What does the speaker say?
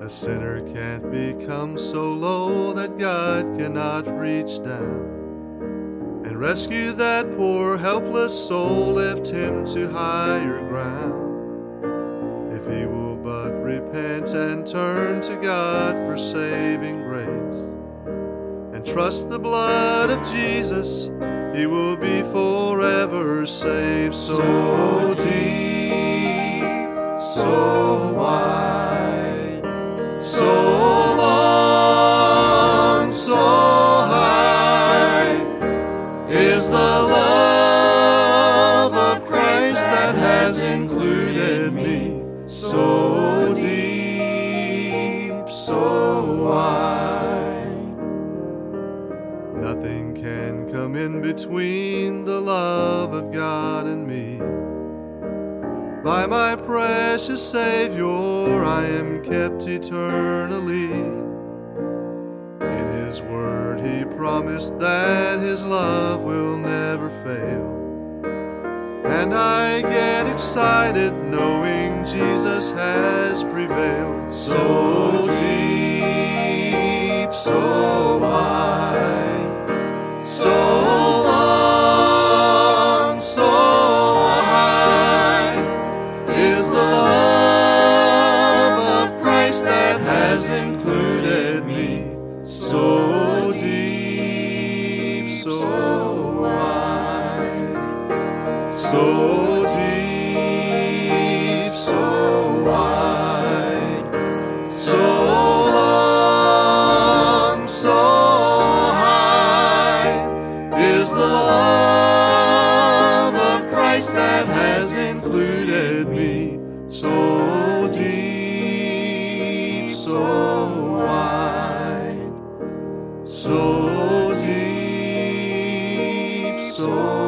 sinner can't become so low that God cannot reach down and rescue that poor helpless soul, lift him to higher ground. If he will but repent and turn to God for saving grace and trust the blood of Jesus, he will be forever saved. So deep, so wide, so long, so high is the love of Christ that has included me. So deep, so wide, nothing can come in between the love of God and me. By my precious Savior I am kept eternally. In his word he promised that his love will never fail. And I get excited knowing Jesus has prevailed. So deep, so wide, so long, so high is the love of Christ that has included me. So deep, so wide, so deep, so wide, so long, so high is the love of Christ that has included me. So deep, so wide, so deep, so